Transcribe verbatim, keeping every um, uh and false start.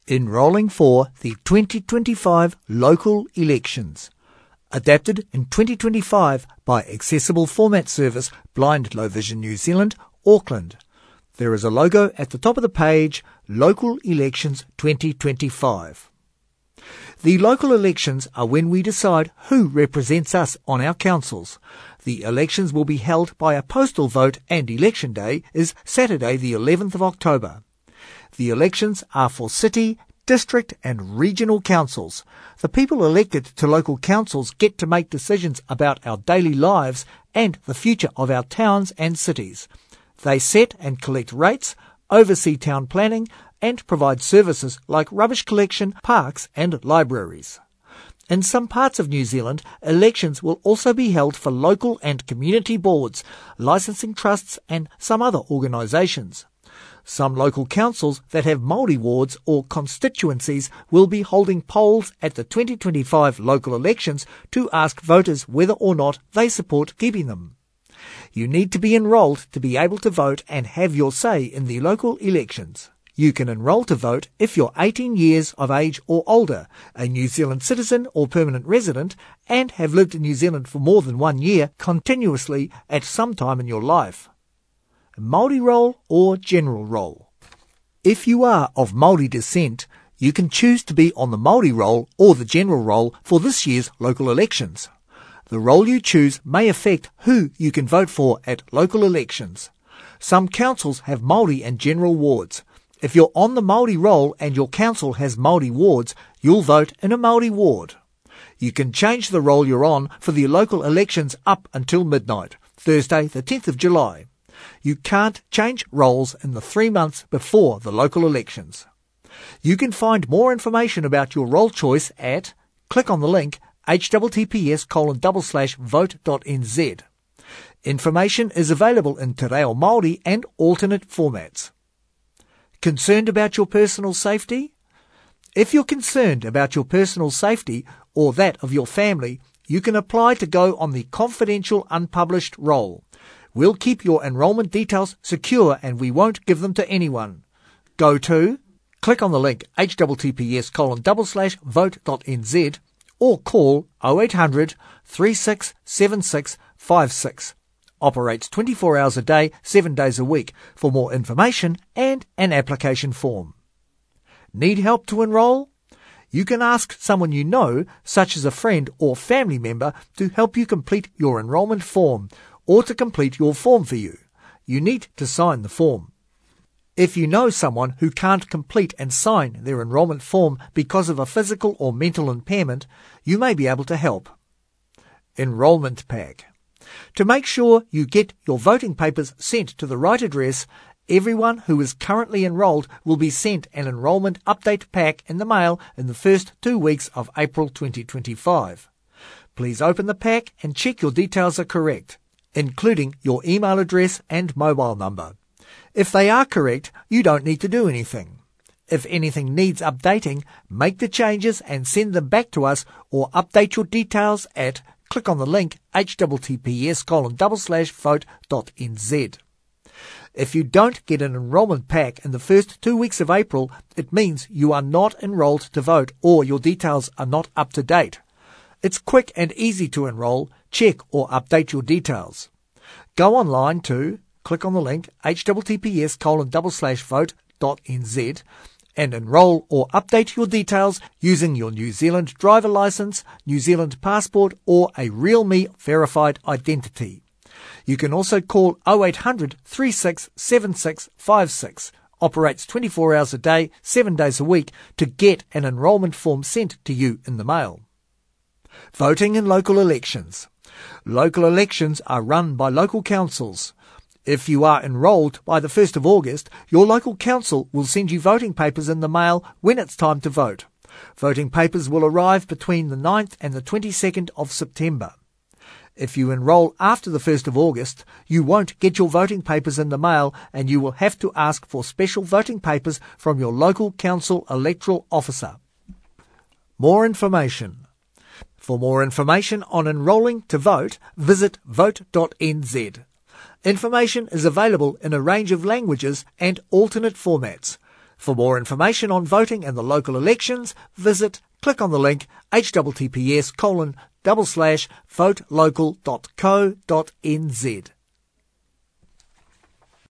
Enrolling for the twenty twenty-five local elections. Adapted in twenty twenty-five by Accessible Format Service, Blind Low Vision New Zealand, Auckland. There is a logo at the top of the page, Local Elections twenty twenty-five. The local elections are when we decide who represents us on our councils. The elections will be held by a postal vote and election day is Saturday the eleventh of October. The elections are for city, district and regional councils. The people elected to local councils get to make decisions about our daily lives and the future of our towns and cities. They set and collect rates, oversee town planning and provide services like rubbish collection, parks and libraries. In some parts of New Zealand, elections will also be held for local and community boards, licensing trusts and some other organisations. Some local councils that have Māori wards or constituencies will be holding polls at the twenty twenty-five local elections to ask voters whether or not they support keeping them. You need to be enrolled to be able to vote and have your say in the local elections. You can enrol to vote if you're eighteen years of age or older, a New Zealand citizen or permanent resident, and have lived in New Zealand for more than one year continuously at some time in your life. Māori roll or general roll. If you are of Māori descent, you can choose to be on the Māori roll or the general roll for this year's local elections. The roll you choose may affect who you can vote for at local elections. Some councils have Māori and general wards. If you're on the Māori roll and your council has Māori wards, you'll vote in a Māori ward. You can change the roll you're on for the local elections up until midnight, Thursday the tenth of July. You can't change rolls in the three months before the local elections. You can find more information about your roll choice at, click on the link, https colon double slash vote.nz. Information is available in Te Reo Māori and alternate formats. Concerned about your personal safety? If you're concerned about your personal safety or that of your family, you can apply to go on the confidential unpublished roll. We'll keep your enrolment details secure and we won't give them to anyone. Go to, click on the link https colon double slash vote.nz or call oh eight hundred, three six seven six five six. Operates twenty-four hours a day, seven days a week for more information and an application form. Need help to enrol? You can ask someone you know, such as a friend or family member, to help you complete your enrolment form or to complete your form for you. You need to sign the form. If you know someone who can't complete and sign their enrolment form because of a physical or mental impairment, you may be able to help. Enrolment pack. To make sure you get your voting papers sent to the right address, everyone who is currently enrolled will be sent an enrolment update pack in the mail in the first two weeks of April twenty twenty-five. Please open the pack and check your details are correct, including your email address and mobile number. If they are correct, you don't need to do anything. If anything needs updating, make the changes and send them back to us or update your details at, click on the link https colon double slash vote.nz. If you don't get an enrolment pack in the first two weeks of April, it means you are not enrolled to vote or your details are not up to date. It's quick and easy to enrol, check or update your details. Go online to, click on the link https colon double slash vote.nz and enrol or update your details using your New Zealand driver licence, New Zealand passport or a RealMe verified identity. You can also call oh eight hundred, three six seven six five six, operates twenty-four hours a day, seven days a week, to get an enrolment form sent to you in the mail. Voting in local elections. Local elections are run by local councils. If you are enrolled by the first of August, your local council will send you voting papers in the mail when it's time to vote. Voting papers will arrive between the ninth and the twenty-second of September. If you enrol after the first of August, you won't get your voting papers in the mail and you will have to ask for special voting papers from your local council electoral officer. More information. For more information on enrolling to vote, visit vote.nz. Information is available in a range of languages and alternate formats. For more information on voting and the local elections, visit, click on the link, https colon double slash votelocal dot co dot nz.